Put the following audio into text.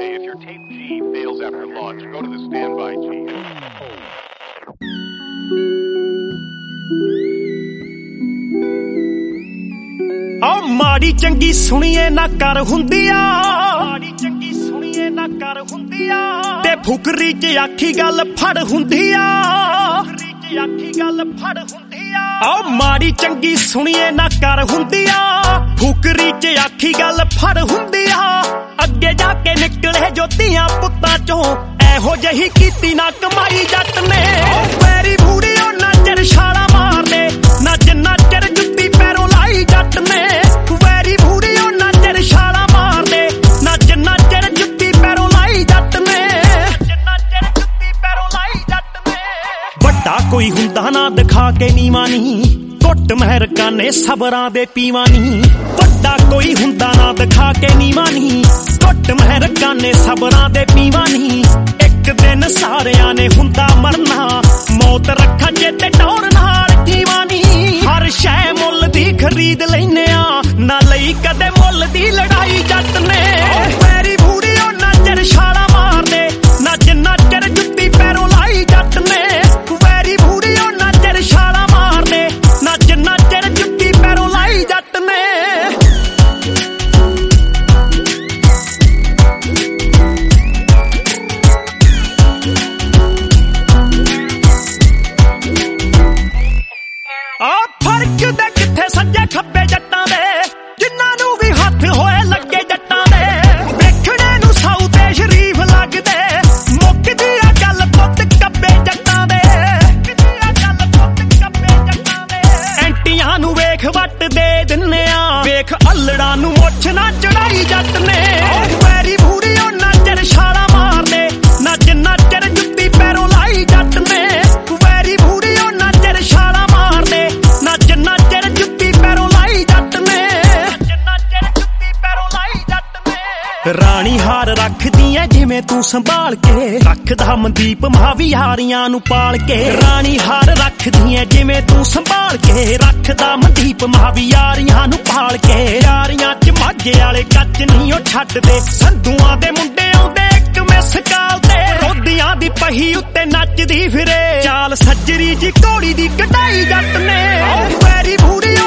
Hey, if your tape G fails after launch, go to the standby G. ਮਾੜੀ ਚੰਗੀ ਸੁਣੀਏ ਨਾ ਕਰ ਹੁੰਦੀਆਂ, ਮਾੜੀ ਚੰਗੀ ਸੁਣੀਏ ਨਾ ਕਰ ਹੁੰਦੀਆਂ, ਤੇ ਫੁਕਰੀ ਚ ਆਖੀ ਗੱਲ ਫੜ ਹੁੰਦੀਆਂ, ਫੁਕਰੀ ਚ ਆਖੀ ਗੱਲ ਫੜ ਹੁੰਦੀਆਂ। ਮਾੜੀ ਚੰਗੀ ਸੁਣੀਏ ਨਾ ਕਰ ਹੁੰਦੀਆਂ, ਫੁਕਰੀ ਚ ਆਖੀ ਗੱਲ ਫੜ ਹੁੰਦੀਆਂ। ਅੱਗੇ ਜਾ ਕੇ ਨਿਕਲੇ ਜੋ ਧੀਆਂ ਪੁੱਤਾਂ ਚੋਂ, ਇਹੋ ਜਿਹੀ ਕੀਤੀ ਨਾ ਕਮਾਈ ਜੱਟ ਨੇ। ਵੈਰੀ ਬੂੜੀ ਉਹਨਾਂ ਚਿਰ ਛਾਲਾਂ ਮਾਰਦੇ ਨਾ ਜਿੰਨਾ ਚਿਰ ਜੁੱਤੀ ਪੈਰੋਂ ਲਾਈ ਜੱਟ ਨੇ। ਵੈਰੀ ਬੂੜੀ ਉਹਨਾਂ ਚਿਰ ਛਾਲਾਂ ਮਾਰਦੇ ਨਾ ਜਿੰਨਾ ਚਿਰ ਜੁੱਤੀ ਪੈਰੋਂ ਲਾਈ ਜੱਟ ਨੇ, ਜਿੰਨਾ ਚਿਰ ਜੁੱਤੀ ਪੈਰੋਂ ਲਾਈ ਜੱਟ ਨੇ। ਵੱਡਾ ਕੋਈ ਹੁੰਦਾ ਨਾ ਦਿਖਾ ਕੇ ਨੀਵਾਂ ਨੀ, ਘੁੱਟ ਮਹਿਰਕਾਨੇ ਸਬਰਾਂ ਦੇ ਪੀਵਾਂ ਨੀ। ਵੱਡਾ ਕੋਈ ਹੁੰਦਾ ਨਾ ਦਿਖਾ ਕੇ ਨੀਵਾਂ ਨੀ, ਘੁੱਟ ਮਹਿਰਕਾਨੇ ਸਬਰਾਂ ਦੇ ਪੀਵਾਂ ਨੀ। ਇੱਕ ਦਿਨ ਸਾਰਿਆਂ ਨੇ ਹੁੰਦਾ ਮਰਨਾ, ਮੌਤ ਰੱਖਾਂ ਚੇਤੇ ਟੌਰ ਨਾਲ ਜੀਵਾਂ ਨੀ। ਹਰ ਸ਼ੈ ਮੁੱਲ ਦੀ ਖਰੀਦ ਲੈਨੇ ਆ, ਨਾ ਲਈ ਕਦੇ ਮੁੱਲ ਦੀ ਲੜਾਈ ਜੱਟ ਨੇ। ਵੈਰੀ ਬੂੜੀ ਉਹਨਾਂ ਚਿਰ ਛਾਲਾਂ ਮਾਰਦੇ ਨਾ ਜਿੰਨਾ ਚਿਰ ਜੁੱਤੀ ਪੈਰੋਂ ਲਾਈ ਜੱਟ ਨੇ। ਵੈਰੀ ਬੂੜੀ ਉਹਨਾਂ ਚਿਰ ਛਾਲਾਂ ਮਾਰਦੇ ਨਾ ਜਿੰਨਾ ਚਿਰ ਜੁੱਤੀ ਪੈਰੋਂ ਲਾਈ ਜੱਟ ਨੇ। ਫਰਕ ਦੇ ਕਿੱਥੇ ਸੱਜੇ ਖੱਬੇ ਜੱਟਾਂ ਦੇ, ਜਿਨ੍ਹਾਂ ਨੂੰ ਵੀ ਹੱਥ ਹੋਏ ਲੱਗੇ ਜੱਟਾਂ ਦੇ। ਵੇਖਣੇ ਨੂੰ ਸਾਊ ਤੇ ਸ਼ਰੀਫ ਲੱਗਦੇ, ਮੁੱਕਦੀ ਆ ਗੱਲ ਪੁੱਤ ਕੱਬੇ ਜੱਟਾਂ ਦੇ, ਮੁੱਕਦੀ ਆ ਗੱਲ ਪੁੱਤ ਕੱਬੇ ਜੱਟਾਂ ਦੇ। ਐਂਟੀਆਂ ਨੂੰ ਵੇਖ ਵੱਟ ਦੇ ਦਿੰਨੇ ਆ, ਵੇਖ ਅਲੜਾਂ ਨੂੰ ਮੁੱਛ ਨਾ ਚੜਾਈ ਜੱਟ ਨੇ। ਵੈਰੀ ਬੂੜੀ ਉਹਨਾਂ ਚਿਰ ਛਾਲਾਂ ਮਾਰਦੇ ਨਾ ਜਿੰਨਾ ਚਿਰ ਜੁੱਤੀ ਪੈਰੋਂ ਲਾਈ ਜੱਟ ਨੇ। ਵੈਰੀ ਬੂੜੀ ਉਹਨਾਂ ਚਿਰ ਛਾਲਾਂ ਮਾਰਦੇ ਨਾ ਜਿੰਨਾ ਚਿਰ ਜੁੱਤੀ ਪੈਰੋਂ ਲਾਈ ਜੱਟ ਨੇ, ਜਿੰਨਾ ਚਿਰ ਜੁੱਤੀ ਪੈਰੋਂ ਲਾਈ ਜੱਟ ਨੇ। ਰਾਣੀ ਹਾਰ ਰੱਖਦੀ ਐ ਜਿਵੇਂ ਤੂੰ ਸੰਭਾਲ ਕੇ, ਰੱਖਦਾ ਮਨਦੀਪ ਮਹਾਵੀ ਯਾਰੀਆਂ ਨੂੰ ਪਾਲ ਕੇ। ਰਾਣੀ ਹਾਰ ਰੱਖਦੀ ਐ ਜਿਵੇਂ ਤੂੰ ਸੰਭਾਲ ਕੇ, ਰੱਖਦਾ ਮਨਦੀਪ ਮਹਾਵੀ ਯਾਰੀਆਂ ਨੂੰ ਪਾਲ ਕੇ। ਯਾਰੀਆਂ ਚ ਮਾਝੇ ਵਾਲੇ ਕੱਚ ਨਹੀਂ ਉਹ ਛੱਡਦੇ, ਸੰਧੂਆਂ ਦੇ ਮੁੰਡੇ ਆਉਂਦੇ ਇੱਕ ਮਿਸ ਕਾਲ ਤੇ। ਰੋਦੀਆਂ ਦੀ ਪਹੀ ਉੱਤੇ ਨੱਚਦੀ ਫਿਰੇ, ਚਾਲ ਸੱਜਰੀ ਜੀ ਘੋੜੀ ਦੀ ਕਢਾਈ ਜੱਟ ਨੇ। ਵੈਰੀ ਬੂੜੀ